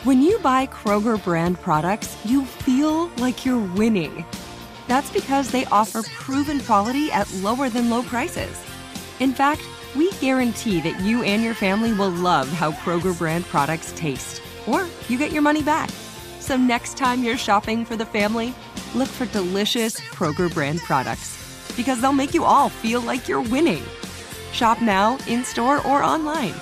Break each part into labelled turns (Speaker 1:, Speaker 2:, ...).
Speaker 1: When you buy Kroger brand products, you feel like you're winning. That's because they offer proven quality at lower than low prices. In fact, we guarantee that you and your family will love how Kroger brand products taste, or you get your money back. So next time you're shopping for the family, look for delicious Kroger brand products, because they'll make you all feel like you're winning. Shop now, in-store, or online.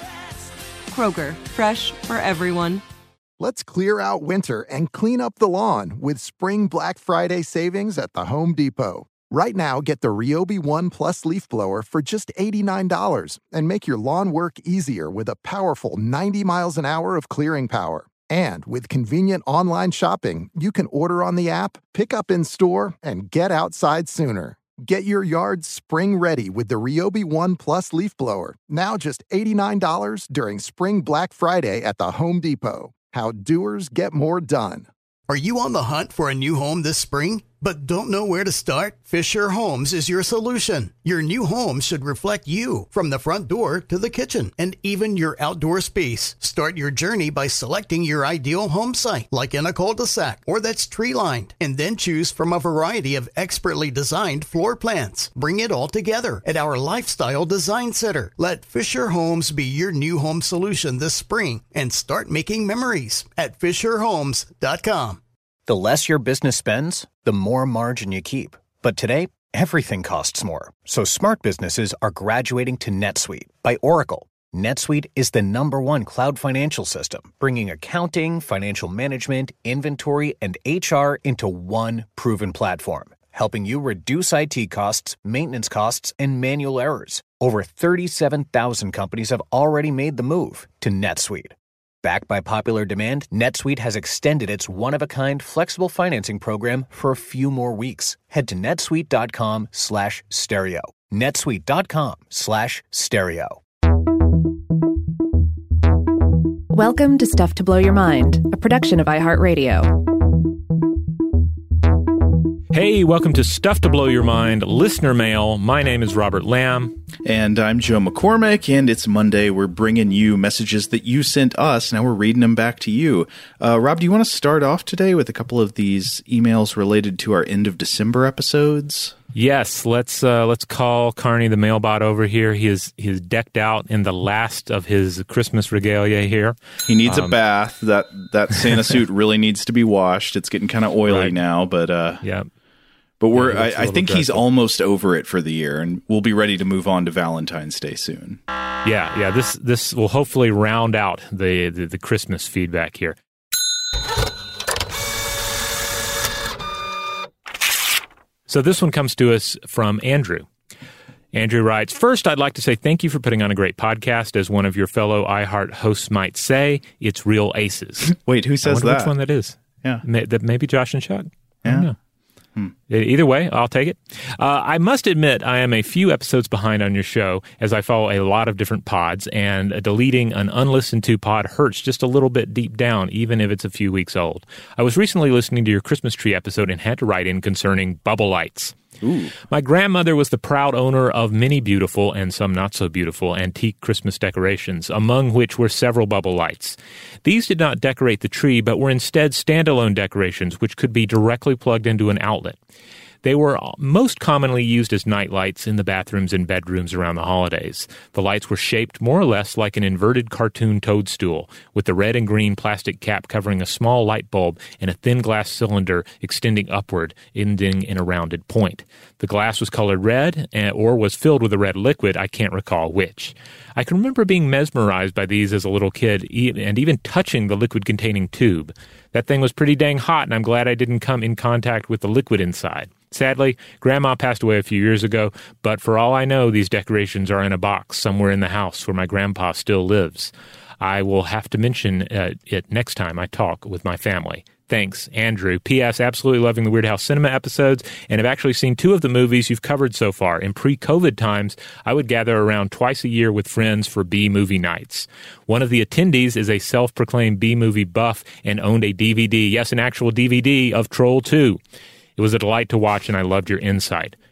Speaker 1: Kroger, fresh for everyone.
Speaker 2: Let's clear out winter and clean up the lawn with Spring Black Friday savings at the Home Depot. Right now, get the Ryobi One Plus leaf blower for just $89 and make your lawn work easier with a powerful 90 miles an hour of clearing power. And with convenient online shopping, you can order on the app, pick up in store, and get outside sooner. Get your yard spring ready with the Ryobi One Plus leaf blower, now just $89 during Spring Black Friday at the Home Depot. How doers get more done.
Speaker 3: Are you on the hunt for a new home this spring, but don't know where to start? Fisher Homes is your solution. Your new home should reflect you, from the front door to the kitchen and even your outdoor space. Start your journey by selecting your ideal home site, like in a cul-de-sac or that's tree-lined, and then choose from a variety of expertly designed floor plans. Bring it all together at our Lifestyle Design Center. Let Fisher Homes be your new home solution this spring and start making memories at FisherHomes.com.
Speaker 4: The less your business spends, the more margin you keep. But today, everything costs more. So smart businesses are graduating to NetSuite by Oracle. NetSuite is the #1 cloud financial system, bringing accounting, financial management, inventory, and HR into one proven platform, helping you reduce IT costs, maintenance costs, and manual errors. Over 37,000 companies have already made the move to NetSuite. Backed by popular demand, NetSuite has extended its one-of-a-kind flexible financing program for a few more weeks. Head to netsuite.com/stereo. netsuite.com/stereo.
Speaker 5: Welcome to Stuff to Blow Your Mind, a production of iHeartRadio.
Speaker 6: Hey, welcome to Stuff to Blow Your Mind, listener mail. My name is Robert Lamb.
Speaker 7: And I'm Joe McCormick, and it's Monday. We're bringing you messages that you sent us. Now we're reading them back to you. Rob, do you want to start off today with a couple of these emails related to our end of December episodes?
Speaker 6: Yes, let's call Carney the mailbot over here. He is decked out in the last of his Christmas regalia here.
Speaker 7: He needs a bath. That Santa suit really needs to be washed. It's getting kind of oily now, but
Speaker 6: yeah.
Speaker 7: But I think he's almost over it for the year, and we'll be ready to move on to Valentine's Day soon.
Speaker 6: Yeah. This will hopefully round out the Christmas feedback here. So this one comes to us from Andrew. Andrew writes, "First, I'd like to say thank you for putting on a great podcast. As one of your fellow iHeart hosts might say, it's real aces."
Speaker 7: Wait, who says
Speaker 6: I wonder which one that is?
Speaker 7: Yeah.
Speaker 6: Maybe Josh and Chuck? I
Speaker 7: Yeah.
Speaker 6: don't know. Either way, I'll take it. I must admit I am a few episodes behind on your show, as I follow a lot of different pods, and deleting an unlistened to pod hurts just a little bit deep down, even if it's a few weeks old. I was recently listening to your Christmas tree episode and had to write in concerning bubble lights.
Speaker 7: Ooh.
Speaker 6: My grandmother was the proud owner of many beautiful and some not so beautiful antique Christmas decorations, among which were several bubble lights. These did not decorate the tree, but were instead standalone decorations which could be directly plugged into an outlet. They were most commonly used as night lights in the bathrooms and bedrooms around the holidays. The lights were shaped more or less like an inverted cartoon toadstool, with the red and green plastic cap covering a small light bulb and a thin glass cylinder extending upward, ending in a rounded point. The glass was colored red, or was filled with a red liquid, I can't recall which. I can remember being mesmerized by these as a little kid, and even touching the liquid-containing tube. That thing was pretty dang hot, and I'm glad I didn't come in contact with the liquid inside. Sadly, Grandma passed away a few years ago, but for all I know, these decorations are in a box somewhere in the house where my grandpa still lives. I will have to mention it next time I talk with my family. Thanks, Andrew. P.S. Absolutely loving the Weird House Cinema episodes, and have actually seen 2 of the movies you've covered so far. In pre-COVID times, I would gather around twice a year with friends for B-movie nights. One of the attendees is a self-proclaimed B-movie buff and owned a DVD, yes, an actual DVD, of Troll 2. It was a delight to watch, and I loved your insight.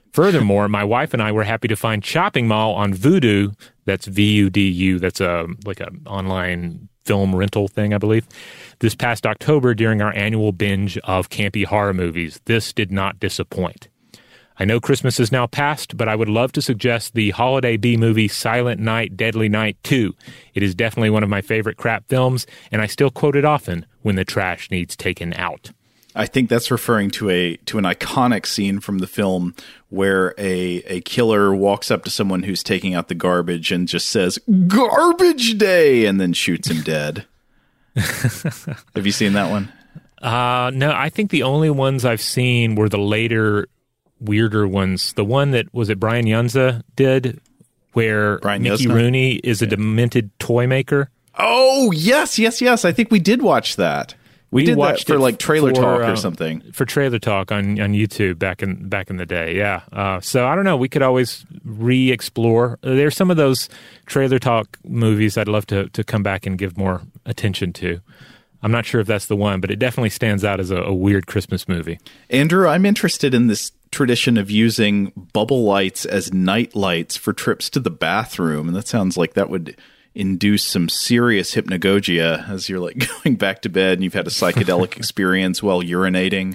Speaker 6: Furthermore, my wife and I were happy to find Chopping Mall on Vudu. That's VUDU. That's like an online film rental thing, I believe. This past October during our annual binge of campy horror movies. This did not disappoint. I know Christmas is now past, but I would love to suggest the holiday B-movie Silent Night, Deadly Night 2. It is definitely one of my favorite crap films, and I still quote it often when the trash needs taken out.
Speaker 7: I think that's referring to an iconic scene from the film where a killer walks up to someone who's taking out the garbage and just says, "Garbage day," and then shoots him dead. Have you seen that one?
Speaker 6: No, I think the only ones I've seen were the later, weirder ones. The one that, was it Brian Yunza did, where Mickey Rooney is a demented toy maker? Oh,
Speaker 7: yes. I think we did watch that. We did watch that for like Trailer Talk or something.
Speaker 6: For Trailer Talk on YouTube back in the day, yeah. So I don't know. We could always re-explore. There's some of those Trailer Talk movies I'd love to come back and give more attention to. I'm not sure if that's the one, but it definitely stands out as a weird Christmas movie.
Speaker 7: Andrew, I'm interested in this tradition of using bubble lights as night lights for trips to the bathroom, and that sounds like that would induce some serious hypnagogia as you're like going back to bed and you've had a psychedelic experience while urinating.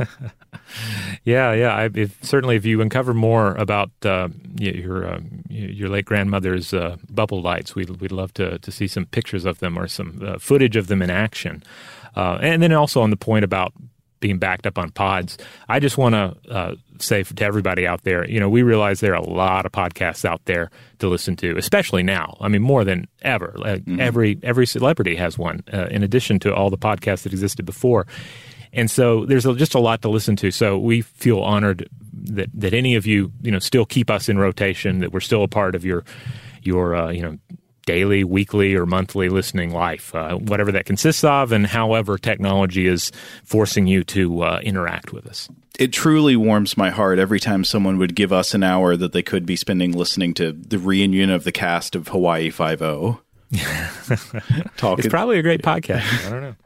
Speaker 6: Yeah. Certainly, if you uncover more about your late grandmother's bubble lights, we'd love to see some pictures of them or some footage of them in action. And then also on the point about being backed up on pods, I just want to say to everybody out there, we realize there are a lot of podcasts out there to listen to, especially now. I mean, more than ever. Every celebrity has one, in addition to all the podcasts that existed before. And so there's just a lot to listen to. So we feel honored that any of you, still keep us in rotation, that we're still a part of your daily, weekly, or monthly listening life, whatever that consists of, and however technology is forcing you to interact with us.
Speaker 7: It truly warms my heart every time someone would give us an hour that they could be spending listening to the reunion of the cast of Hawaii Five-0.
Speaker 6: It's probably a great podcast. I don't know.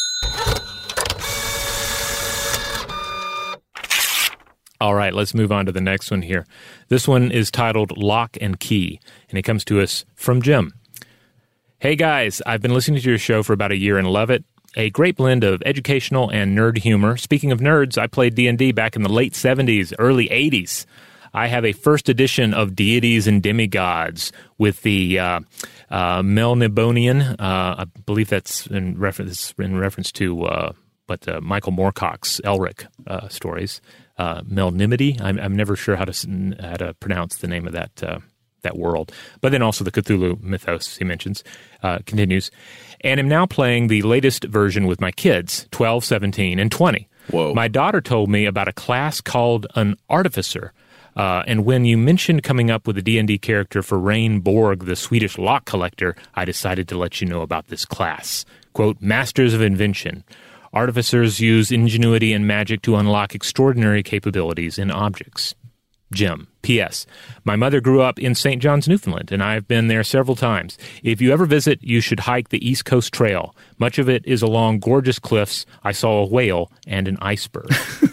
Speaker 6: All right, let's move on to the next one here. This one is titled Lock and Key, and it comes to us from Jim. Hey guys, I've been listening to your show for about a year and love it. A great blend of educational and nerd humor. Speaking of nerds, I played D&D back in the late 70s, early 80s. I have a first edition of Deities and Demigods with the Melnibonian. I believe that's in reference to Michael Moorcock's Elric stories. Melnimity. I'm never sure how to pronounce the name of that world. But then also the Cthulhu mythos he mentions continues. And I'm now playing the latest version with my kids, 12, 17, and 20.
Speaker 7: Whoa.
Speaker 6: My daughter told me about a class called an Artificer. And when you mentioned coming up with a D&D character for Rain Borg, the Swedish lock collector, I decided to let you know about this class. Quote, Masters of Invention. Artificers use ingenuity and magic to unlock extraordinary capabilities in objects. Jim. P.S. My mother grew up in St. John's, Newfoundland, and I've been there several times. If you ever visit, you should hike the East Coast Trail. Much of it is along gorgeous cliffs. I saw a whale and an iceberg.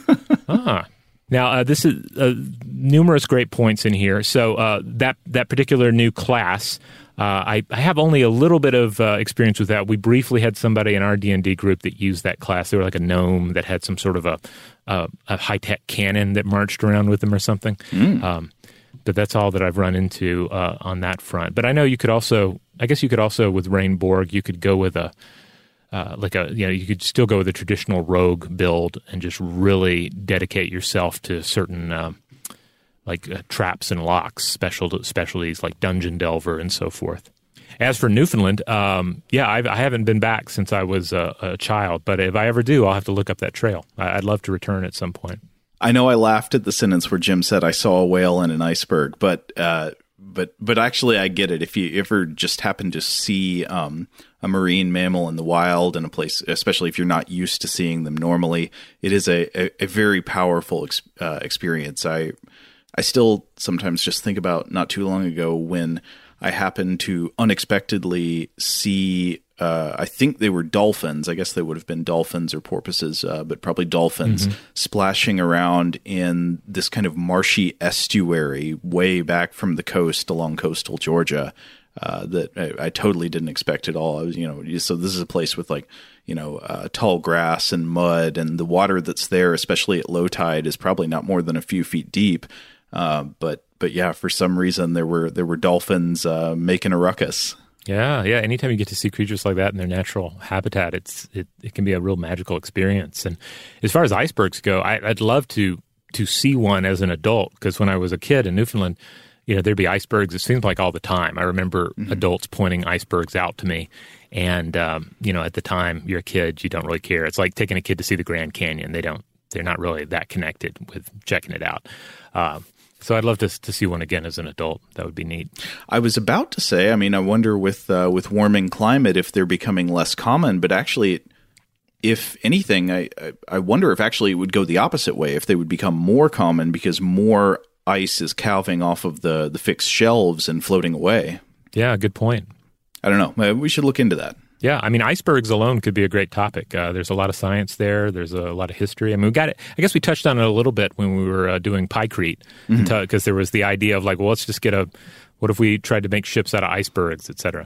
Speaker 6: Now, this is numerous great points in here. So that particular new class, I have only a little bit of experience with that. We briefly had somebody in our D&D group that used that class. They were like a gnome that had some sort of a high-tech cannon that marched around with them or something. But that's all that I've run into on that front. But I know you could also, with Rain Borg, you could go with you could still go with a traditional rogue build and just really dedicate yourself to certain traps and locks, specialties like Dungeon Delver and so forth. As for Newfoundland, I haven't been back since I was a child, but if I ever do, I'll have to look up that trail. I'd love to return at some point.
Speaker 7: I know I laughed at the sentence where Jim said, I saw a whale and an iceberg, but actually I get it. If you ever just happen to see a marine mammal in the wild in a place, especially if you're not used to seeing them normally, it is a very powerful experience. I still sometimes just think about not too long ago when I happened to unexpectedly see I think they were dolphins. I guess they would have been dolphins or porpoises, but probably dolphins splashing around in this kind of marshy estuary way back from the coast along coastal Georgia that I totally didn't expect at all. I was, so this is a place with tall grass and mud, and the water that's there, especially at low tide, is probably not more than a few feet deep. But yeah, for some reason there were dolphins making a ruckus.
Speaker 6: Yeah. Anytime you get to see creatures like that in their natural habitat, it can be a real magical experience. And as far as icebergs go, I'd love to see one as an adult, because when I was a kid in Newfoundland, there'd be icebergs. It seemed like all the time. I remember adults pointing icebergs out to me. And, at the time, you're a kid, you don't really care. It's like taking a kid to see the Grand Canyon. They're not really that connected with checking it out. So I'd love to see one again as an adult. That would be neat.
Speaker 7: I was about to say, I wonder with warming climate if they're becoming less common, but actually, if anything, I wonder if actually it would go the opposite way, if they would become more common because more ice is calving off of the fixed shelves and floating away. Yeah,
Speaker 6: good point.
Speaker 7: I don't know. We should look into that.
Speaker 6: Yeah, icebergs alone could be a great topic. There's a lot of science there. There's a lot of history. We got it. I guess we touched on it a little bit when we were doing Pykrete, because there was the idea of let's just get what if we tried to make ships out of icebergs, etc.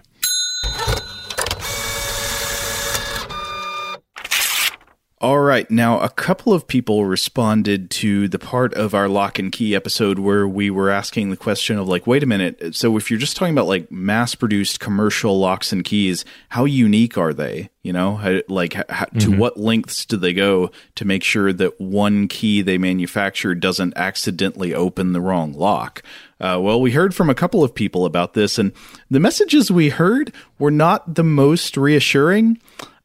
Speaker 7: All right. Now, a couple of people responded to the part of our Lock and Key episode where we were asking the question of wait a minute. So if you're just talking about mass-produced commercial locks and keys, how unique are they? To what lengths do they go to make sure that one key they manufacture doesn't accidentally open the wrong lock? Well, we heard from a couple of people about this, and the messages we heard were not the most reassuring.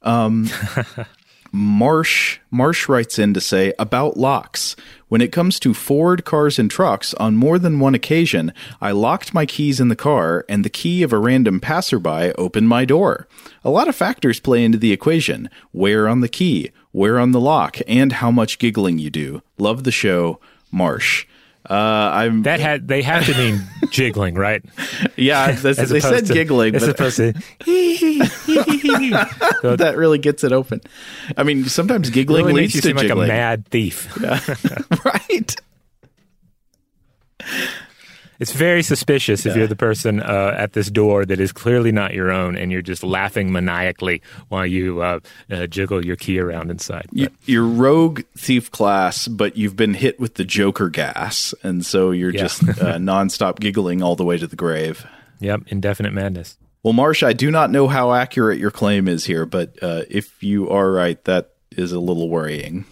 Speaker 7: Marsh writes in to say, about locks. When it comes to Ford cars and trucks, on more than one occasion, I locked my keys in the car and the key of a random passerby opened my door. A lot of factors play into the equation. Where on the key, where on the lock, and how much giggling you do. Love the show, Marsh.
Speaker 6: They have to mean jiggling, right?
Speaker 7: Yeah, they said giggling,
Speaker 6: as opposed to
Speaker 7: that really gets it open. Sometimes giggling
Speaker 6: really
Speaker 7: leads
Speaker 6: makes you
Speaker 7: to
Speaker 6: seem
Speaker 7: jiggling.
Speaker 6: like a mad thief.
Speaker 7: Yeah. Right.
Speaker 6: It's very suspicious if you're the person at this door that is clearly not your own, and you're just laughing maniacally while you jiggle your key around inside.
Speaker 7: You're rogue thief class, but you've been hit with the Joker gas, and so you're just nonstop giggling all the way to the grave.
Speaker 6: Yep, indefinite madness.
Speaker 7: Well, Marsh, I do not know how accurate your claim is here, but if you are right, that is a little worrying.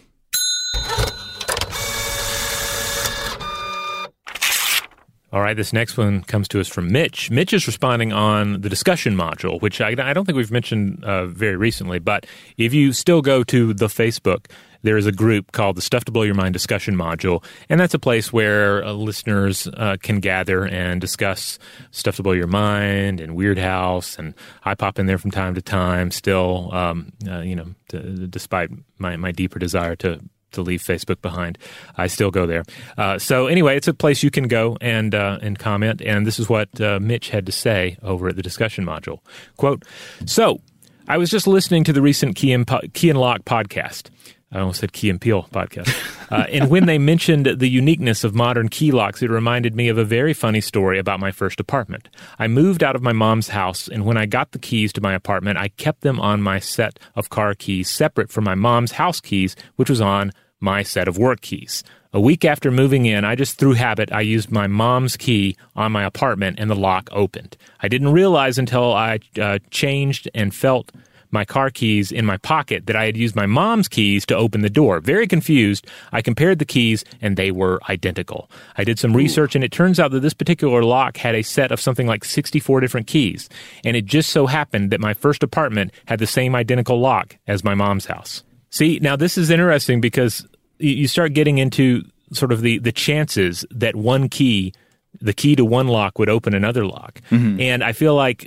Speaker 6: All right, this next one comes to us from Mitch. Mitch is responding on the discussion module, which I don't think we've mentioned very recently, but if you still go to the Facebook, there is a group called the Stuff to Blow Your Mind discussion module, and that's a place where listeners can gather and discuss Stuff to Blow Your Mind and Weird House, and I pop in there from time to time still, despite my deeper desire to leave Facebook behind. I still go there. So anyway, it's a place you can go and comment, and this is what Mitch had to say over at the discussion module. Quote, "So, I was just listening to the recent Key and Lock podcast." I almost said Key and Peele podcast. And when they mentioned the uniqueness of modern key locks, it reminded me of a very funny story about my first apartment. I moved out of my mom's house, and when I got the keys to my apartment, I kept them on my set of car keys separate from my mom's house keys, which was on my set of work keys. A week after moving in, I just through habit, I used my mom's key on my apartment, and the lock opened. I didn't realize until I changed and felt my car keys in my pocket that I had used my mom's keys to open the door. Very confused, I compared the keys, and they were identical. I did some research, and it turns out that this particular lock had a set of something like 64 different keys, and it just so happened that my first apartment had the same identical lock as my mom's house. See, now this is interesting because you start getting into sort of the chances that one key, the key to one lock, would open another lock. Mm-hmm. And I feel like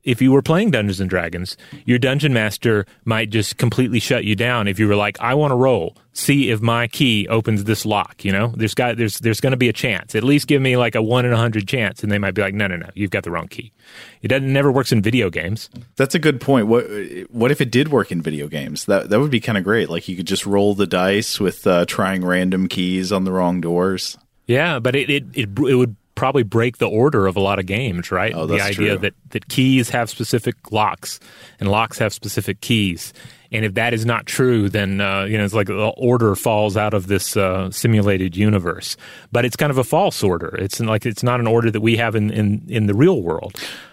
Speaker 6: if you were playing Dungeons and Dragons, your dungeon master might just completely shut you down if you were like, I want to roll, see if my key opens this lock. There's going to be a chance. At least give me like a 1 in 100 chance, and they might be like, no, you've got the wrong key. It never works in video games.
Speaker 7: That's a good point. What if it did work in video games? That would be kind of great. Like you could just roll the dice with trying random keys on the wrong doors.
Speaker 6: Yeah, but it would probably break the order of a lot of games, right?
Speaker 7: Oh, that's
Speaker 6: the idea
Speaker 7: true.
Speaker 6: that keys have specific locks and locks have specific keys. And if that is not true, then it's like the order falls out of this simulated universe. But it's kind of a false order. It's not an order that we have in the real world.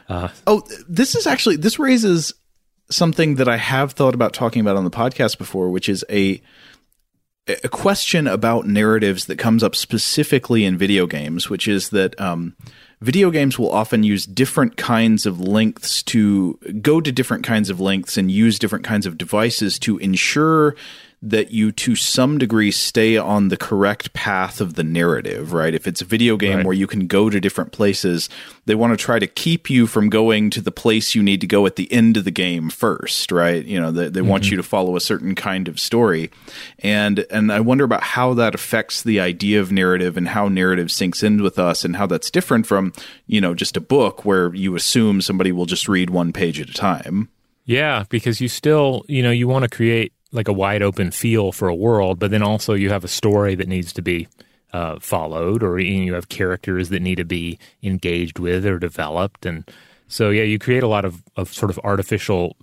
Speaker 7: This raises something that I have thought about talking about on the podcast before, which is a question about narratives that comes up specifically in video games, which is that video games will often use different kinds of lengths to go to different kinds of lengths and use different kinds of devices to ensure that you, to some degree, stay on the correct path of the narrative, right? If it's a video game where you can go to different places, they want to try to keep you from going to the place you need to go at the end of the game first, right? They want you to follow a certain kind of story. And I wonder about how that affects the idea of narrative and how narrative sinks in with us and how that's different from, just a book where you assume somebody will just read one page at a time.
Speaker 6: Yeah, because you still, you want to create like a wide open feel for a world, but then also you have a story that needs to be followed, or you have characters that need to be engaged with or developed. And so, you create a lot of sort of artificial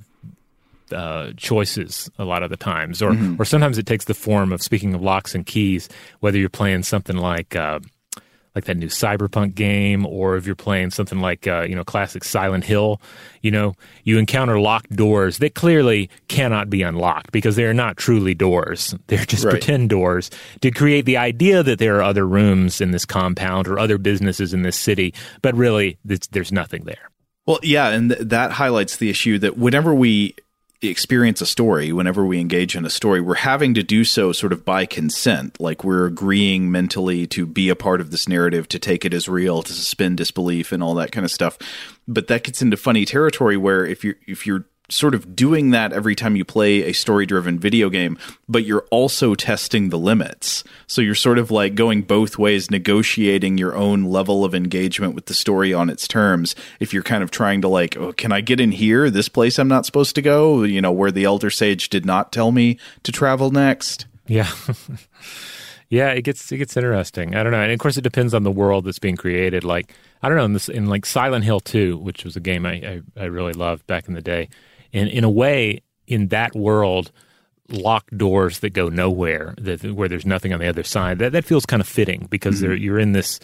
Speaker 6: choices a lot of the times, or sometimes it takes the form of, speaking of locks and keys, whether you're playing something like that new Cyberpunk game, or if you're playing something like, classic Silent Hill, you encounter locked doors that clearly cannot be unlocked because they are not truly doors. They're just pretend doors to create the idea that there are other rooms in this compound or other businesses in this city, but really there's nothing there.
Speaker 7: Well, yeah, and that highlights the issue that whenever we experience a story, whenever we engage in a story, we're having to do so sort of by consent. Like we're agreeing mentally to be a part of this narrative, to take it as real, to suspend disbelief and all that kind of stuff. But that gets into funny territory where if you're sort of doing that every time you play a story-driven video game, but you're also testing the limits. So you're sort of like going both ways, negotiating your own level of engagement with the story on its terms. If you're kind of trying to like, oh, can I get in here? This place I'm not supposed to go, where the Elder Sage did not tell me to travel next.
Speaker 6: Yeah. Yeah, it gets interesting. I don't know. And of course, it depends on the world that's being created. Like, I don't know, in like Silent Hill 2, which was a game I really loved back in the day. And in a way, in that world, locked doors that go nowhere, where there's nothing on the other side, that feels kind of fitting because you're in this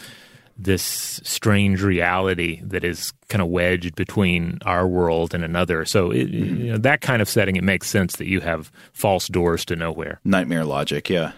Speaker 6: strange reality that is kind of wedged between our world and another. So that kind of setting, it makes sense that you have false doors to nowhere.
Speaker 7: Nightmare logic, yeah.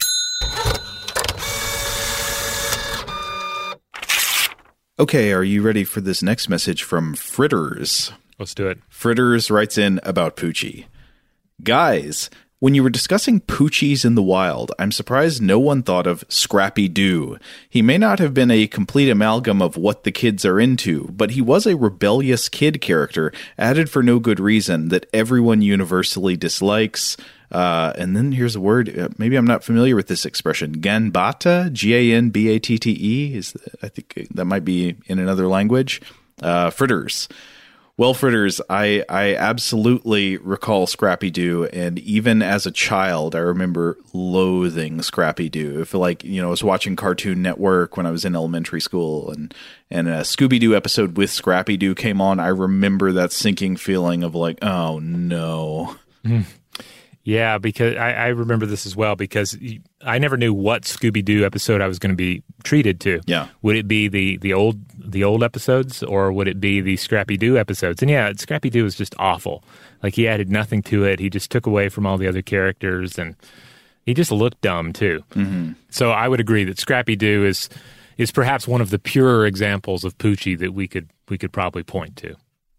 Speaker 7: Okay, are you ready for this next message from Fritters?
Speaker 6: Let's do it.
Speaker 7: Fritters writes in about Poochie. Guys, when you were discussing Poochies in the wild, I'm surprised no one thought of Scrappy Doo. He may not have been a complete amalgam of what the kids are into, but he was a rebellious kid character, added for no good reason, that everyone universally dislikes. And then here's a word, maybe I'm not familiar with this expression, Ganbatte, G-A-N-B-A-T-T-E. I think that might be in another language. Fritters. Well, Fritters, I absolutely recall Scrappy Doo, and even as a child, I remember loathing Scrappy Doo. I feel like, I was watching Cartoon Network when I was in elementary school, and a Scooby-Doo episode with Scrappy Doo came on. I remember that sinking feeling of like, oh no.
Speaker 6: Yeah, because I remember this as well, because I never knew what Scooby-Doo episode I was going to be treated to.
Speaker 7: Yeah.
Speaker 6: Would it be the old episodes, or would it be the Scrappy-Doo episodes? And yeah, Scrappy-Doo was just awful. Like, he added nothing to it. He just took away from all the other characters, and he just looked dumb, too. Mm-hmm. So I would agree that Scrappy-Doo is perhaps one of the purer examples of Poochie that we could probably point to.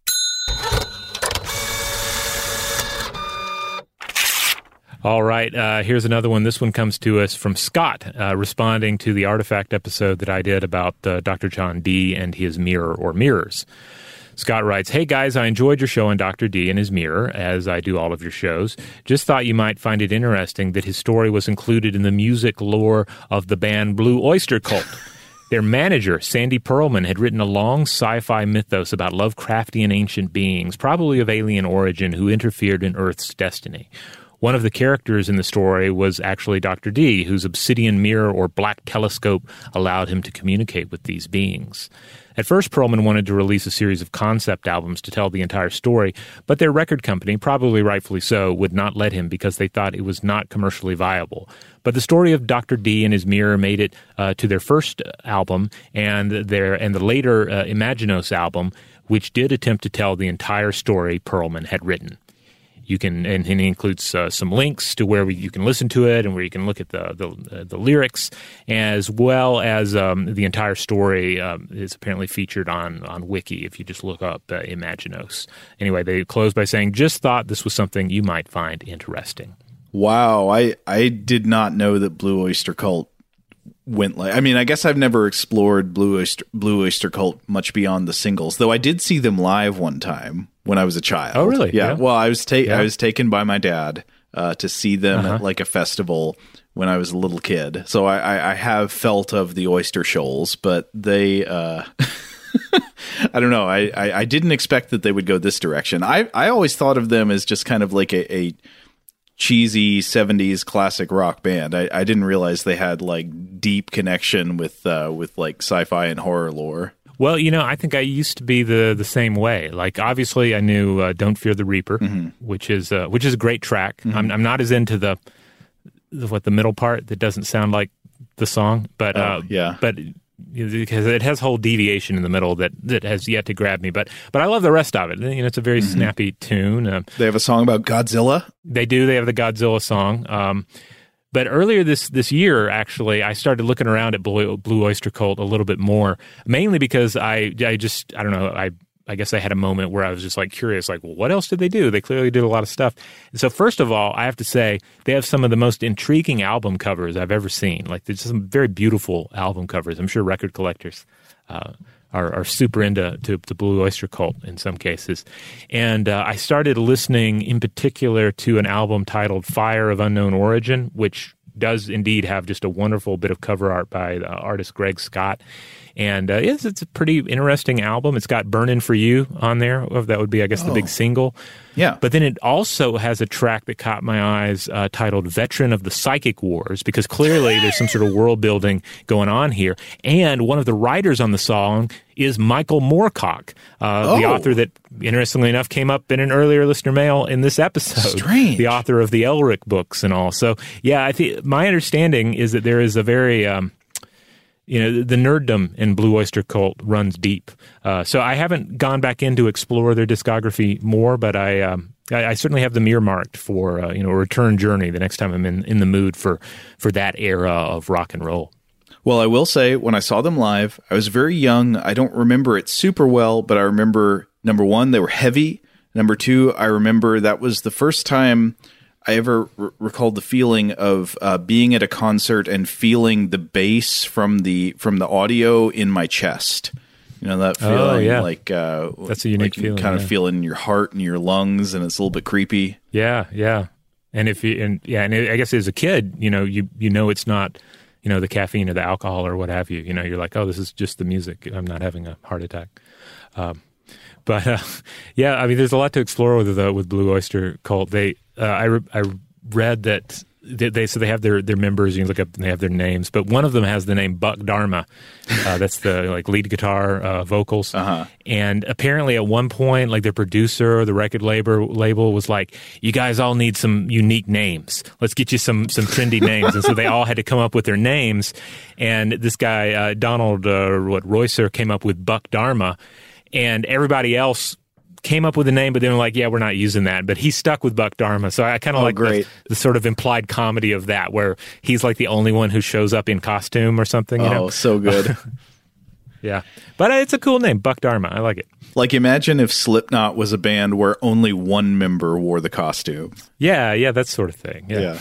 Speaker 6: All right, here's another one. This one comes to us from Scott, responding to the Artifact episode that I did about Dr. John Dee and his mirror or mirrors. Scott writes, "Hey guys, I enjoyed your show on Dr. D and his mirror, as I do all of your shows. Just thought you might find it interesting that his story was included in the music lore of the band Blue Oyster Cult. Their manager, Sandy Pearlman, had written a long sci-fi mythos about Lovecraftian ancient beings, probably of alien origin, who interfered in Earth's destiny. One of the characters in the story was actually Dr. D, whose obsidian mirror or black telescope allowed him to communicate with these beings. At first, Pearlman wanted to release a series of concept albums to tell the entire story, but their record company, probably rightfully so, would not let him because they thought it was not commercially viable. But the story of Dr. D and his mirror made it to their first album and the later Imaginos album, which did attempt to tell the entire story Pearlman had written. You can, and he includes some links to where you can listen to it and where you can look at the lyrics, as well as the entire story is apparently featured on Wiki if you just look up Imaginos. Anyway, they close by saying, "Just thought this was something you might find interesting."
Speaker 7: Wow, I did not know that Blue Oyster Cult went like. I mean, I guess I've never explored Blue Oyster Cult much beyond the singles, though I did see them live one time when I was a child.
Speaker 6: Oh, really?
Speaker 7: Yeah. Well, I was taken by my dad to see them at like a festival when I was a little kid. So I have felt of the oyster shoals, but they I don't know. I didn't expect that they would go this direction. I always thought of them as just kind of like a cheesy 70s classic rock band. I didn't realize they had like deep connection with like sci-fi and horror lore.
Speaker 6: Well, I think I used to be the same way. Like, obviously, I knew "Don't Fear the Reaper," which is a great track. I'm not as into the middle part that doesn't sound like the song, but because it has whole deviation in the middle that has yet to grab me. But I love the rest of it. It's a very snappy tune.
Speaker 7: They have a song about Godzilla.
Speaker 6: They do. They have the Godzilla song. But earlier this year, actually, I started looking around at Blue Oyster Cult a little bit more, mainly because I don't know, I guess I had a moment where I was just like curious, like, well, what else did they do? They clearly did a lot of stuff. And so first of all, I have to say they have some of the most intriguing album covers I've ever seen. Like, there's some very beautiful album covers. I'm sure record collectors are super into to Blue Oyster Cult in some cases. And I started listening in particular to an album titled Fire of Unknown Origin, which does indeed have just a wonderful bit of cover art by the artist Greg Scott. And it's a pretty interesting album. It's got Burnin' For You on there. That would be, I guess, the big single.
Speaker 7: Yeah.
Speaker 6: But then it also has a track that caught my eyes titled Veteran of the Psychic Wars, because clearly there's some sort of world building going on here. And one of the writers on the song is Michael Moorcock, the author that, interestingly enough, came up in an earlier listener mail in this episode.
Speaker 7: Strange.
Speaker 6: The author of the Elric books and all. So, yeah, I think my understanding is that there is a very... the nerddom in Blue Oyster Cult runs deep. So I haven't gone back in to explore their discography more, but I certainly have them earmarked for a return journey the next time I'm in the mood for that era of rock and roll.
Speaker 7: Well, I will say, when I saw them live, I was very young. I don't remember it super well, but I remember, number one, they were heavy. Number two, I remember that was the first time I ever recalled the feeling of being at a concert and feeling the bass from the audio in my chest. That feeling, like
Speaker 6: that's a unique feeling.
Speaker 7: Kind of feel in your heart and your lungs, and it's a little bit creepy.
Speaker 6: Yeah, yeah. And I guess as a kid, you know it's not the caffeine or the alcohol or what have you. You're like, oh, this is just the music. I'm not having a heart attack. But I mean, there's a lot to explore with Blue Oyster Cult. I read that they have their members. You can look up and they have their names, but one of them has the name Buck Dharma. That's the lead guitar vocals. And apparently at one point, their producer or the record label was like, "You guys all need some unique names. Let's get you some trendy names." And so they all had to come up with their names. And this guy Donald Roycer came up with Buck Dharma. And everybody else came up with a name, but they were like, yeah, we're not using that. But he stuck with Buck Dharma. So I kind of like the sort of implied comedy of that, where he's like the only one who shows up in costume or something.
Speaker 7: So good.
Speaker 6: Yeah. But it's a cool name, Buck Dharma. I like it.
Speaker 7: Like, imagine if Slipknot was a band where only one member wore the costume.
Speaker 6: Yeah, that sort of thing. Yeah.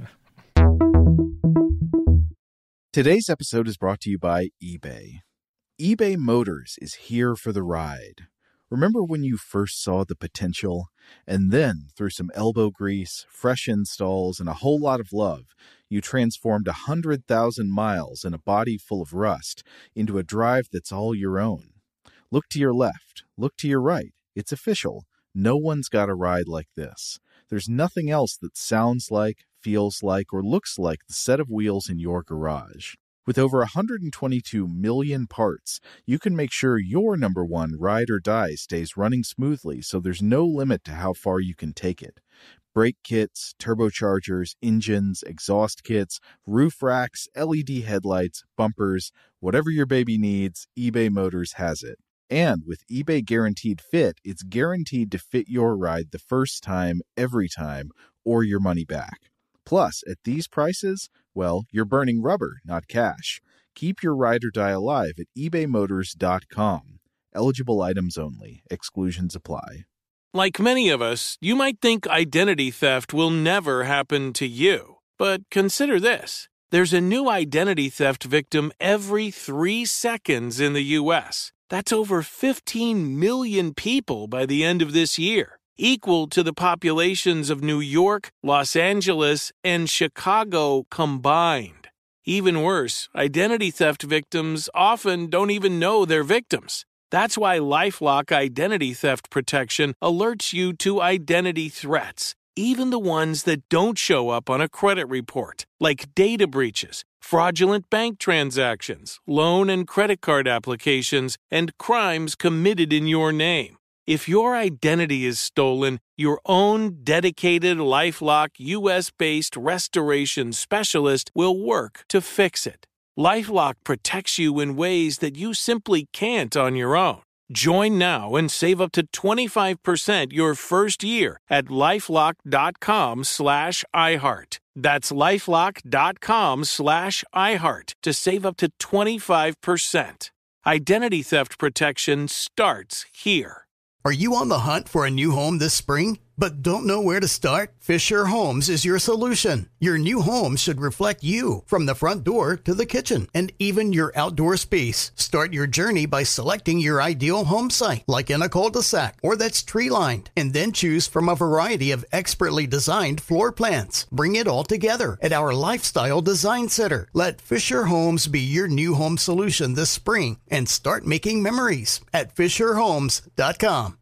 Speaker 8: Today's episode is brought to you by eBay. eBay Motors is here for the ride. Remember when you first saw the potential? And then, through some elbow grease, fresh installs, and a whole lot of love, you transformed 100,000 miles and a body full of rust into a drive that's all your own. Look to your left. Look to your right. It's official. No one's got a ride like this. There's nothing else that sounds like, feels like, or looks like the set of wheels in your garage. With over 122 million parts, you can make sure your number one ride or die stays running smoothly, so there's no limit to how far you can take it. Brake kits, turbochargers, engines, exhaust kits, roof racks, LED headlights, bumpers, whatever your baby needs, eBay Motors has it. And with eBay Guaranteed Fit, it's guaranteed to fit your ride the first time, every time, or your money back. Plus, at these prices, well, you're burning rubber, not cash. Keep your ride or die alive at ebaymotors.com. Eligible items only. Exclusions apply.
Speaker 9: Like many of us, you might think identity theft will never happen to you. But consider this. There's a new identity theft victim every 3 seconds in the U.S. That's over 15 million people by the end of this year, equal to the populations of New York, Los Angeles, and Chicago combined. Even worse, identity theft victims often don't even know they're victims. That's why LifeLock Identity Theft Protection alerts you to identity threats, even the ones that don't show up on a credit report, like data breaches, fraudulent bank transactions, loan and credit card applications, and crimes committed in your name. If your identity is stolen, your own dedicated LifeLock U.S.-based restoration specialist will work to fix it. LifeLock protects you in ways that you simply can't on your own. Join now and save up to 25% your first year at LifeLock.com/iHeart. That's LifeLock.com/iHeart to save up to 25%. Identity theft protection starts here.
Speaker 3: Are you on the hunt for a new home this spring, but don't know where to start? Fisher Homes is your solution. Your new home should reflect you, from the front door to the kitchen, and even your outdoor space. Start your journey by selecting your ideal home site, like in a cul-de-sac or that's tree-lined, and then choose from a variety of expertly designed floor plans. Bring it all together at our Lifestyle Design Center. Let Fisher Homes be your new home solution this spring and start making memories at FisherHomes.com.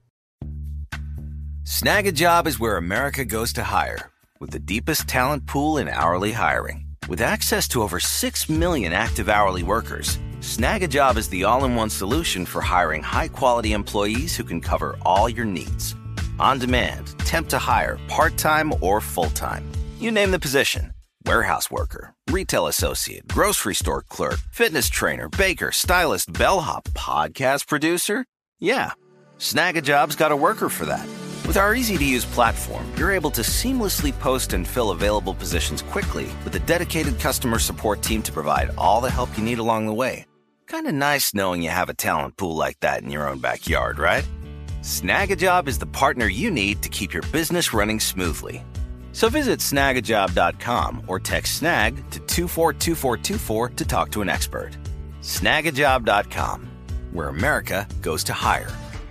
Speaker 10: Snag-a-Job is where America goes to hire, with the deepest talent pool in hourly hiring. With access to over 6 million active hourly workers, Snag-a-Job is the all-in-one solution for hiring high-quality employees who can cover all your needs. On demand, temp to hire, part-time or full-time. You name the position. Warehouse worker, retail associate, grocery store clerk, fitness trainer, baker, stylist, bellhop, podcast producer. Yeah, Snag-a-Job's got a worker for that. With our easy-to-use platform, you're able to seamlessly post and fill available positions quickly with a dedicated customer support team to provide all the help you need along the way. Kind of nice knowing you have a talent pool like that in your own backyard, right? Snag-a-Job is the partner you need to keep your business running smoothly. So visit snagajob.com or text snag to 242424 to talk to an expert. Snagajob.com, where America goes to hire.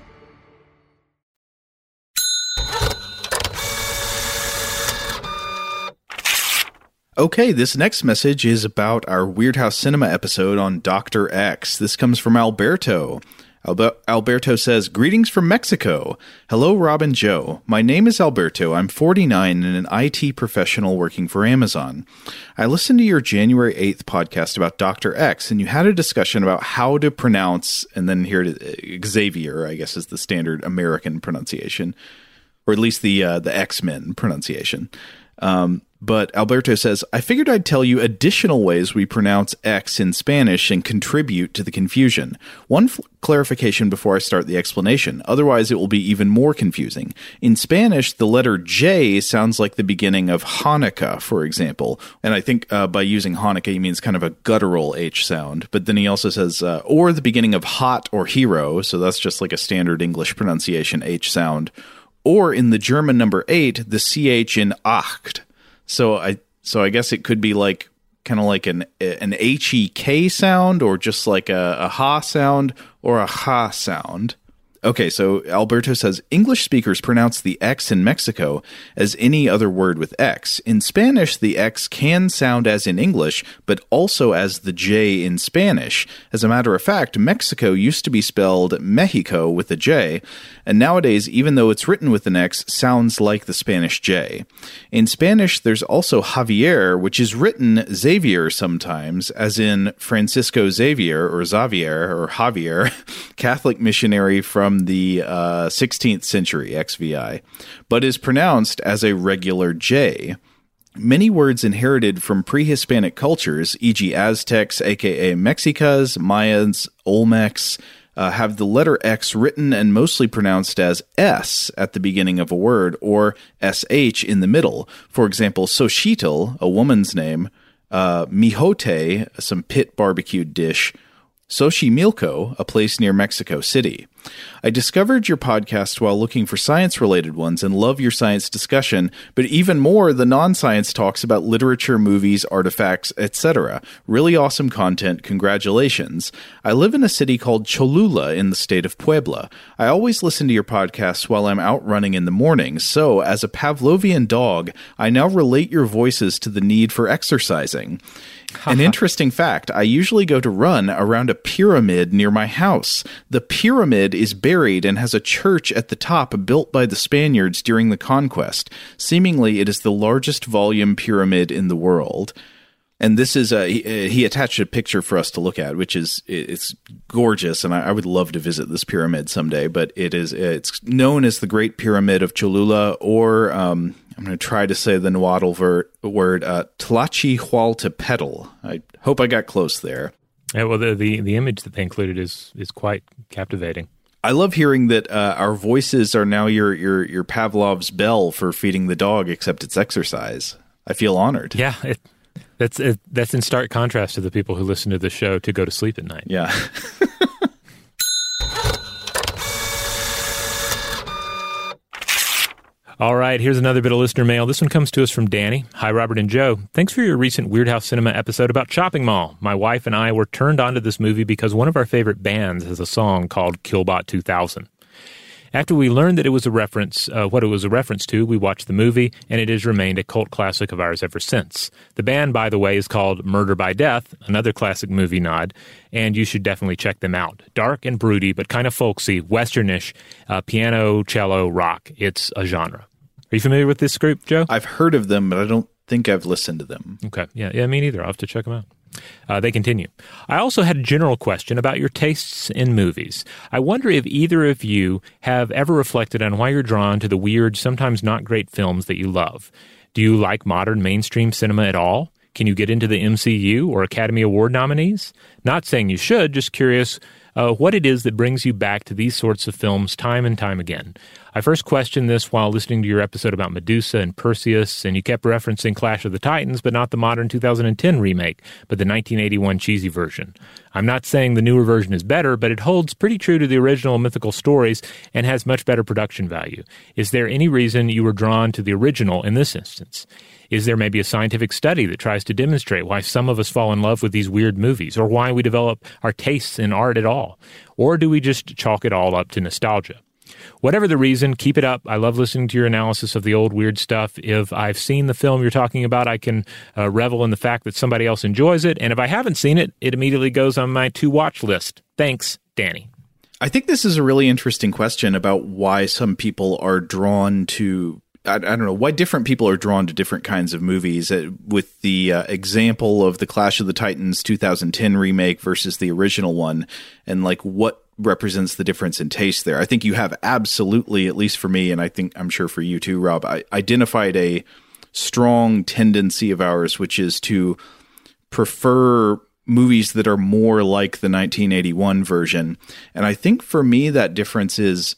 Speaker 7: Okay, this next message is about our Weird House Cinema episode on Dr. X. This comes from Alberto. Alberto says, "Greetings from Mexico. Hello, Rob and Joe. My name is Alberto. I'm 49 and an IT professional working for Amazon. I listened to your January 8th podcast about Dr. X, and you had a discussion about how to pronounce, and then here Xavier, I guess is the standard American pronunciation, or at least the X-Men pronunciation. But Alberto says, I figured I'd tell you additional ways we pronounce X in Spanish and contribute to the confusion. One clarification before I start the explanation. Otherwise, it will be even more confusing. In Spanish, the letter J sounds like the beginning of Hanukkah, for example. And I think by using Hanukkah, he means kind of a guttural H sound. But then he also says, or the beginning of hot or hero. So that's just like a standard English pronunciation H sound. Or in the German number 8, the CH in acht. So I guess it could be like kind of like an HEK sound, or just like a ha sound or a ha sound. Okay, so Alberto says, English speakers pronounce the X in Mexico as any other word with X. In Spanish, the X can sound as in English, but also as the J in Spanish. As a matter of fact, Mexico used to be spelled Mexico with a J, and nowadays, even though it's written with an X, sounds like the Spanish J. In Spanish, there's also Javier, which is written Xavier sometimes, as in Francisco Xavier, or Javier, Catholic missionary from the 16th century, XVI, but is pronounced as a regular J. Many words inherited from pre-Hispanic cultures, e.g. Aztecs, aka Mexicas, Mayans, Olmecs, have the letter X written and mostly pronounced as S at the beginning of a word, or SH in the middle. For example, Xochitl, a woman's name, Mijote, some pit barbecued dish, Xochimilco, a place near Mexico City. I discovered your podcast while looking for science-related ones and love your science discussion, but even more the non-science talks about literature, movies, artifacts, etc. Really awesome content. Congratulations. I live in a city called Cholula in the state of Puebla. I always listen to your podcasts while I'm out running in the mornings, so as a Pavlovian dog, I now relate your voices to the need for exercising. An interesting fact, I usually go to run around a pyramid near my house. The pyramid is buried and has a church at the top built by the Spaniards during the conquest. Seemingly, it is the largest volume pyramid in the world. And this is he attached a picture for us to look at, which is it's gorgeous, and I would love to visit this pyramid someday. But it's known as the Great Pyramid of Cholula, or I'm going to try to say the Nahuatl word Tlachihualtepetl. I hope I got close there.
Speaker 6: Yeah, well, the image that they included is quite captivating.
Speaker 7: I love hearing that our voices are now your Pavlov's bell for feeding the dog, except it's exercise. I feel honored.
Speaker 6: Yeah, that's in stark contrast to the people who listen to the show to go to sleep at night.
Speaker 7: Yeah.
Speaker 6: All right, here's another bit of listener mail. This one comes to us from Danny. Hi, Robert and Joe. Thanks for your recent Weird House Cinema episode about Chopping Mall. My wife and I were turned on to this movie because one of our favorite bands has a song called Killbot 2000. After we learned that it was what it was a reference to, we watched the movie, and it has remained a cult classic of ours ever since. The band, by the way, is called Murder by Death, another classic movie nod, and you should definitely check them out. Dark and broody, but kind of folksy, westernish, piano, cello, rock. It's a genre. Are you familiar with this group, Joe?
Speaker 7: I've heard of them, but I don't think I've listened to them.
Speaker 6: Okay. Yeah, me neither. I'll have to check them out. They continue. I also had a general question about your tastes in movies. I wonder if either of you have ever reflected on why you're drawn to the weird, sometimes not great films that you love. Do you like modern mainstream cinema at all? Can you get into the MCU or Academy Award nominees? Not saying you should, just curious what it is that brings you back to these sorts of films time and time again. I first questioned this while listening to your episode about Medusa and Perseus, and you kept referencing Clash of the Titans, but not the modern 2010 remake, but the 1981 cheesy version. I'm not saying the newer version is better, but it holds pretty true to the original mythical stories and has much better production value. Is there any reason you were drawn to the original in this instance? Is there maybe a scientific study that tries to demonstrate why some of us fall in love with these weird movies, or why we develop our tastes in art at all? Or do we just chalk it all up to nostalgia? Whatever the reason, keep it up. I love listening to your analysis of the old weird stuff. If I've seen the film you're talking about, I can revel in the fact that somebody else enjoys it. And if I haven't seen it, it immediately goes on my to-watch list. Thanks, Danny.
Speaker 7: I think this is a really interesting question about why some people are drawn to... I don't know, why different people are drawn to different kinds of movies, with the example of the Clash of the Titans 2010 remake versus the original one, and like what represents the difference in taste there. I think you have absolutely, at least for me, and I'm sure for you too, Rob, I identified a strong tendency of ours, which is to prefer movies that are more like the 1981 version. And I think for me that difference is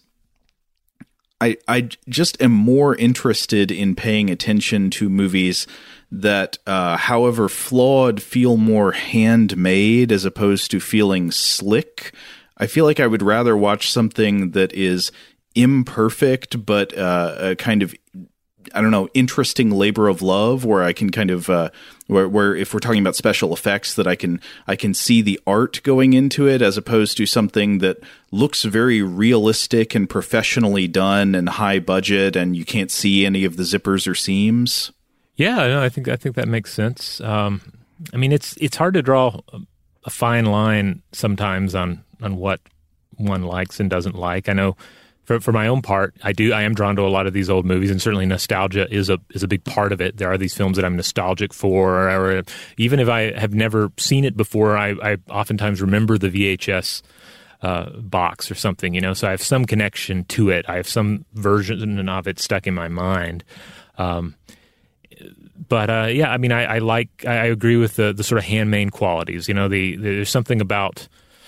Speaker 7: I just am more interested in paying attention to movies that, however flawed, feel more handmade as opposed to feeling slick. I feel like I would rather watch something that is imperfect but kind of I don't know, interesting labor of love where I can kind of where if we're talking about special effects, that I can see the art going into it, as opposed to something that looks very realistic and professionally done and high budget, and you can't see any of the zippers or seams.
Speaker 6: Yeah, no, I think that makes sense. I mean, it's hard to draw a fine line sometimes on what one likes and doesn't like. I know. For my own part, I am drawn to a lot of these old movies, and certainly nostalgia is a big part of it. There are these films that I'm nostalgic for, or even if I have never seen it before, I oftentimes remember the VHS box or something, you know. So I have some connection to it. I have some version of it stuck in my mind. But yeah, I mean, I agree with the sort of handmade qualities. You know, there's something about.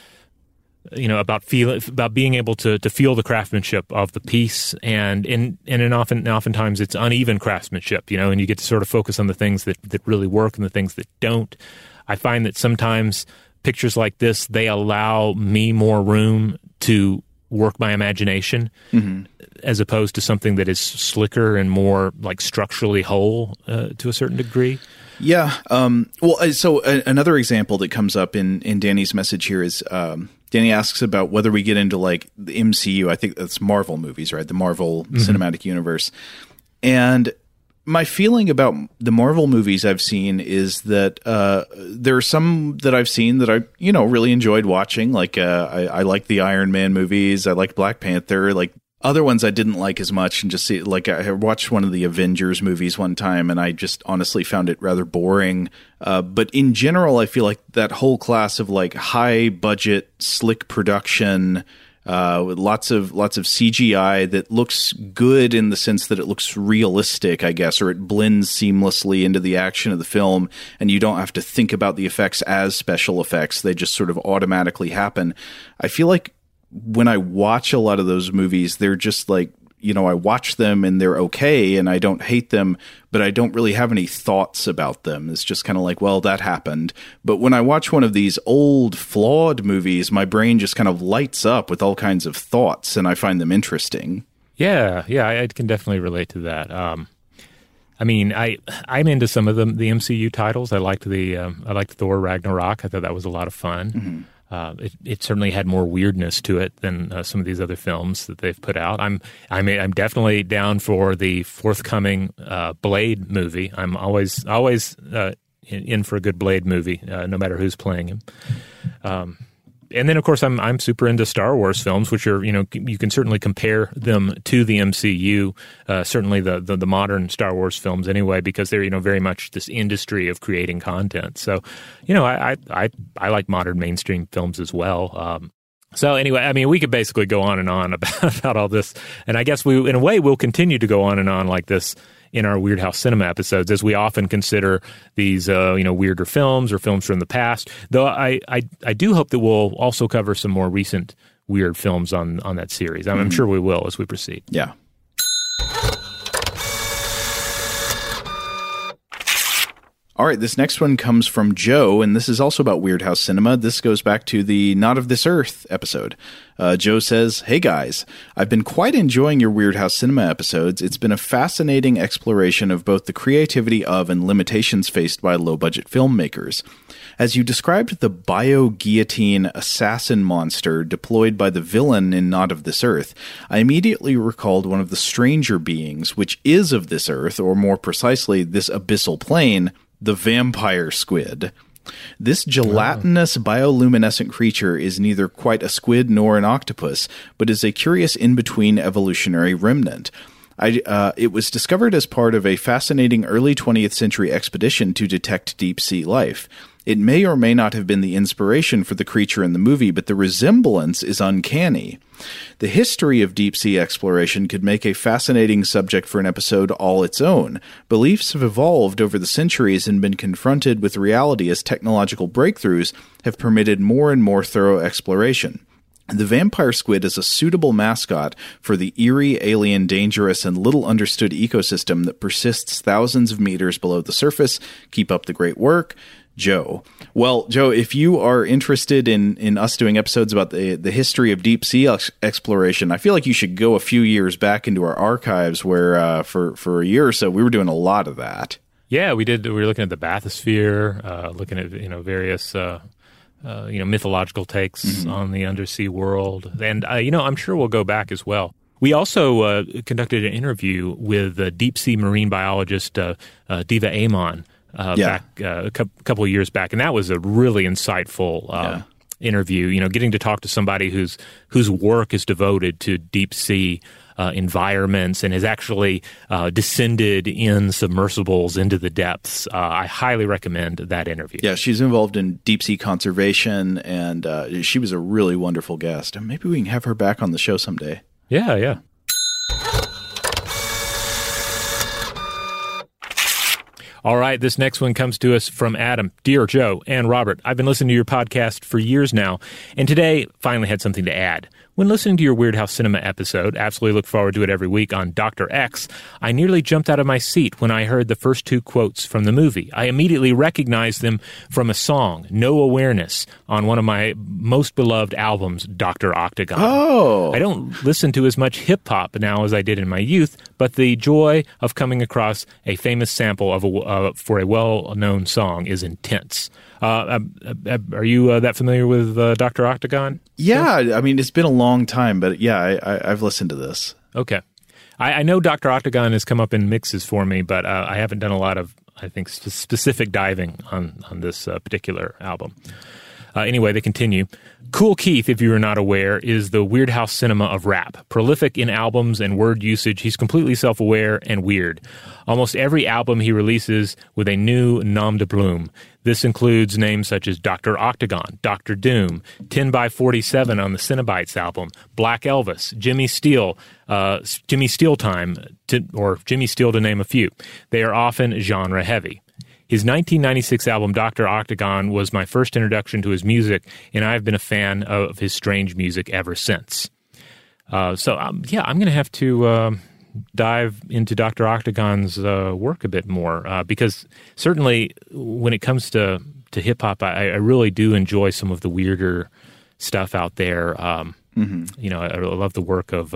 Speaker 6: You know, about being able to feel the craftsmanship of the piece, and oftentimes it's uneven craftsmanship, you know, and you get to sort of focus on the things that really work and the things that don't. I find that sometimes pictures like this, they allow me more room to work my imagination, as opposed to something that is slicker and more like structurally whole to a certain degree.
Speaker 7: Yeah. Well, so another example that comes up in Danny's message here is Danny asks about whether we get into like the MCU. I think that's Marvel movies, right? The Marvel Cinematic Universe. And my feeling about the Marvel movies I've seen is that there are some that I've seen that I, you know, really enjoyed watching. Like I like the Iron Man movies. I like Black Panther. Like other ones I didn't like as much, and just see, like I watched one of the Avengers movies one time, and I just honestly found it rather boring. But in general, I feel like that whole class of like high budget, slick production, with lots of CGI that looks good in the sense that it looks realistic, I guess, or it blends seamlessly into the action of the film, and you don't have to think about the effects as special effects. They just sort of automatically happen. I feel like when I watch a lot of those movies, they're just like, you know, I watch them and they're okay and I don't hate them, but I don't really have any thoughts about them. It's just kind of like, well, that happened. But when I watch one of these old, flawed movies, my brain just kind of lights up with all kinds of thoughts, and I find them interesting. Yeah,
Speaker 6: I can definitely relate to that. I mean, I'm into some of the MCU titles. I liked Thor Ragnarok. I thought that was a lot of fun. It certainly had more weirdness to it than some of these other films that they've put out. I'm definitely down for the forthcoming Blade movie. I'm always in for a good Blade movie, no matter who's playing him. And then, of course, I'm super into Star Wars films, which are, you know, you can certainly compare them to the MCU, certainly the modern Star Wars films anyway, because they're, you know, very much this industry of creating content. So, you know, I like modern mainstream films as well. So anyway, I mean, we could basically go on and on about all this. And I guess in a way, we'll continue to go on and on like this in our Weird House Cinema episodes, as we often consider these, you know, weirder films or films from the past. Though I do hope that we'll also cover some more recent weird films on that series. I'm sure we will as we proceed.
Speaker 7: Yeah. All right, this next one comes from Joe, and this is also about Weird House Cinema. This goes back to the Not of This Earth episode. Joe says, "Hey guys, I've been quite enjoying your Weird House Cinema episodes. It's been a fascinating exploration of both the creativity of and limitations faced by low-budget filmmakers. As you described the bio-guillotine assassin monster deployed by the villain in Not of This Earth, I immediately recalled one of the stranger beings, which is of this earth, or more precisely, this abyssal plane, the vampire squid. This gelatinous bioluminescent creature is neither quite a squid nor an octopus, but is a curious in-between evolutionary remnant. It was discovered as part of a fascinating early 20th century expedition to detect deep-sea life. It may or may not have been the inspiration for the creature in the movie, but the resemblance is uncanny. The history of deep-sea exploration could make a fascinating subject for an episode all its own. Beliefs have evolved over the centuries and been confronted with reality as technological breakthroughs have permitted more and more thorough exploration. The vampire squid is a suitable mascot for the eerie, alien, dangerous, and little understood ecosystem that persists thousands of meters below the surface. Keep up the great work. Joe. Well, Joe, if you are interested in us doing episodes about the history of deep sea exploration, I feel like you should go a few years back into our archives where for a year or so we were doing a lot of that.
Speaker 6: Yeah, we did. We were looking at the bathysphere, looking at various mythological takes on the undersea world, and I'm sure we'll go back as well. We also conducted an interview with deep sea marine biologist Diva Amon back a couple of years back, and that was a really insightful interview. Getting to talk to somebody whose work is devoted to deep sea environments and has actually descended in submersibles into the depths. I highly recommend that interview.
Speaker 7: Yeah, she's involved in deep sea conservation, and she was a really wonderful guest. Maybe we can have her back on the show someday.
Speaker 6: Yeah. All right, this next one comes to us from Adam. Dear Joe and Robert, I've been listening to your podcast for years now, and today finally had something to add. When listening to your Weird House Cinema episode, absolutely look forward to it every week on Dr. X, I nearly jumped out of my seat when I heard the first two quotes from the movie. I immediately recognized them from a song, No Awareness, on one of my most beloved albums, Dr. Octagon.
Speaker 7: Oh!
Speaker 6: I don't listen to as much hip-hop now as I did in my youth, but the joy of coming across a famous sample of for a well-known song is intense. Are you that familiar with Dr. Octagon?
Speaker 7: Yeah, I mean, it's been a long time, but yeah, I've listened to this.
Speaker 6: Okay. I know Dr. Octagon has come up in mixes for me, but I haven't done a lot of, I think, specific diving on this particular album. Anyway, they continue. Kool Keith, if you are not aware, is the Weird House Cinema of rap. Prolific in albums and word usage, he's completely self-aware and weird. Almost every album he releases with a new nom de plume. This includes names such as Dr. Octagon, Dr. Doom, 10x47 on the Cenobites album, Black Elvis, Jimmy Steele, Jimmy Steele Time, or Jimmy Steele to name a few. They are often genre-heavy. His 1996 album, Dr. Octagon, was my first introduction to his music, and I've been a fan of his strange music ever since. I'm going to have to dive into Dr. Octagon's work a bit more, because certainly when it comes to hip-hop, I really do enjoy some of the weirder stuff out there. I love the work of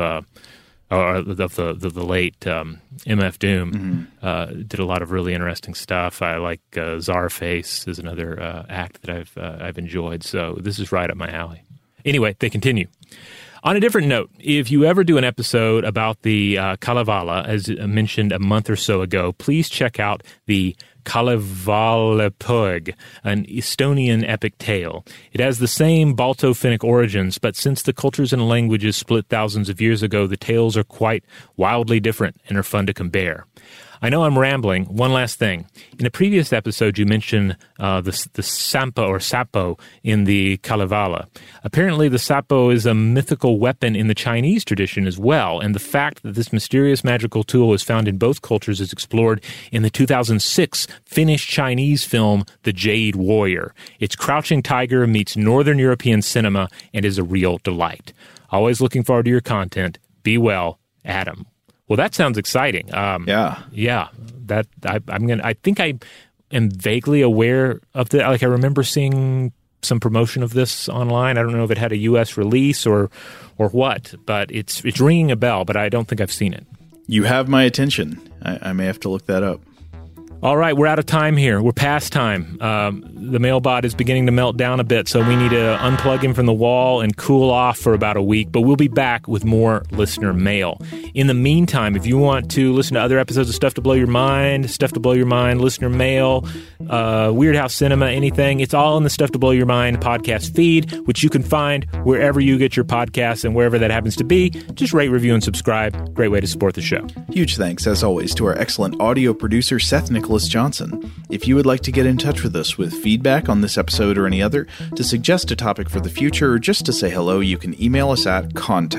Speaker 6: the late MF Doom. Did a lot of really interesting stuff. I like Czarface is another act that I've enjoyed. So this is right up my alley. Anyway, they continue. On a different note, if you ever do an episode about the Kalevala, as mentioned a month or so ago, please check out the Kalevala-poeg, an Estonian epic tale. It has the same Balto-Finnic origins, but since the cultures and languages split thousands of years ago, the tales are quite wildly different and are fun to compare. I know I'm rambling. One last thing. In a previous episode, you mentioned the Sampo or Sapo in the Kalevala. Apparently, the Sapo is a mythical weapon in the Chinese tradition as well, and the fact that this mysterious magical tool was found in both cultures is explored in the 2006 Finnish-Chinese film The Jade Warrior. It's Crouching Tiger meets Northern European cinema and is a real delight. Always looking forward to your content. Be well, Adam. Well, that sounds exciting. Yeah. That I think I am vaguely aware of that. Like I remember seeing some promotion of this online. I don't know if it had a U.S. release or what, but it's ringing a bell. But I don't think I've seen it.
Speaker 7: You have my attention. I may have to look that up.
Speaker 6: All right, we're out of time here. We're past time. The mailbot is beginning to melt down a bit, so we need to unplug him from the wall and cool off for about a week, but we'll be back with more listener mail. In the meantime, if you want to listen to other episodes of Stuff to Blow Your Mind, listener mail, Weird House Cinema, anything, it's all in the Stuff to Blow Your Mind podcast feed, which you can find wherever you get your podcasts, and wherever that happens to be, just rate, review, and subscribe. Great way to support the show.
Speaker 7: Huge thanks, as always, to our excellent audio producer, Seth Nicholas Johnson. If you would like to get in touch with us with feedback on this episode or any other, to suggest a topic for the future, or just to say hello, you can email us at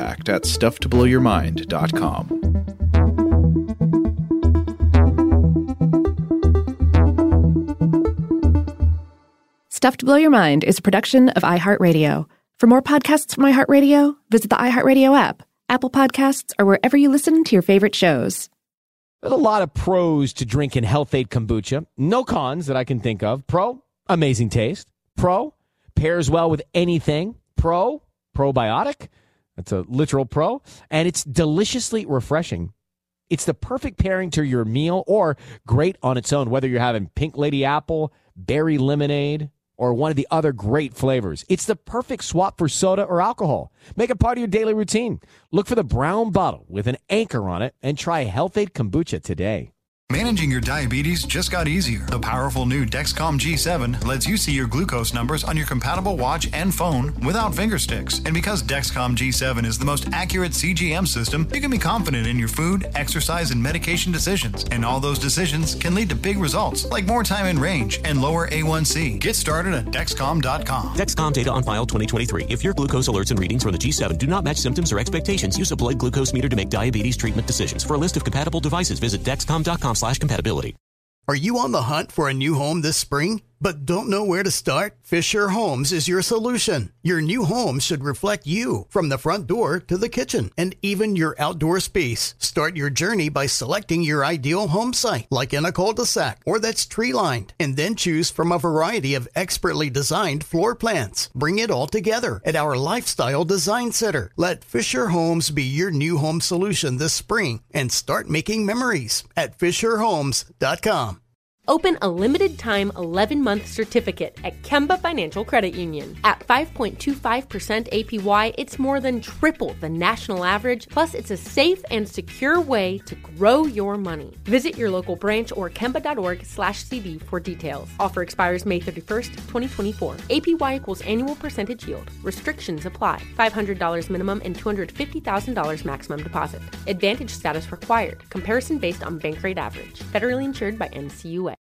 Speaker 7: contact@stufftoblowyourmind.com.
Speaker 5: Stuff to Blow Your Mind is a production of iHeartRadio. For more podcasts from iHeartRadio, visit the iHeartRadio app, Apple Podcasts, or wherever you listen to your favorite shows.
Speaker 11: There's a lot of pros to drinking Health-Ade kombucha. No cons that I can think of. Pro, amazing taste. Pro, pairs well with anything. Pro, probiotic. That's a literal pro. And it's deliciously refreshing. It's the perfect pairing to your meal or great on its own, whether you're having pink lady apple, berry lemonade, or one of the other great flavors. It's the perfect swap for soda or alcohol. Make it part of your daily routine. Look for the brown bottle with an anchor on it and try Health-Ade Kombucha today.
Speaker 12: Managing your diabetes just got easier. The powerful new Dexcom G7 lets you see your glucose numbers on your compatible watch and phone without finger sticks. And because Dexcom G7 is the most accurate CGM system, you can be confident in your food, exercise, and medication decisions. And all those decisions can lead to big results, like more time in range and lower A1C. Get started at Dexcom.com.
Speaker 13: Dexcom data on file 2023. If your glucose alerts and readings from the G7 do not match symptoms or expectations, use a blood glucose meter to make diabetes treatment decisions. For a list of compatible devices, visit Dexcom.com/compatibility.
Speaker 3: Are you on the hunt for a new home this spring, but don't know where to start? Fisher Homes is your solution. Your new home should reflect you, from the front door to the kitchen and even your outdoor space. Start your journey by selecting your ideal home site, like in a cul-de-sac or that's tree-lined, and then choose from a variety of expertly designed floor plans. Bring it all together at our Lifestyle Design Center. Let Fisher Homes be your new home solution this spring and start making memories at FisherHomes.com.
Speaker 14: Open a limited-time 11-month certificate at Kemba Financial Credit Union. At 5.25% APY, it's more than triple the national average, plus it's a safe and secure way to grow your money. Visit your local branch or kemba.org/cd for details. Offer expires May 31st, 2024. APY equals annual percentage yield. Restrictions apply. $500 minimum and $250,000 maximum deposit. Advantage status required. Comparison based on bank rate average. Federally insured by NCUA.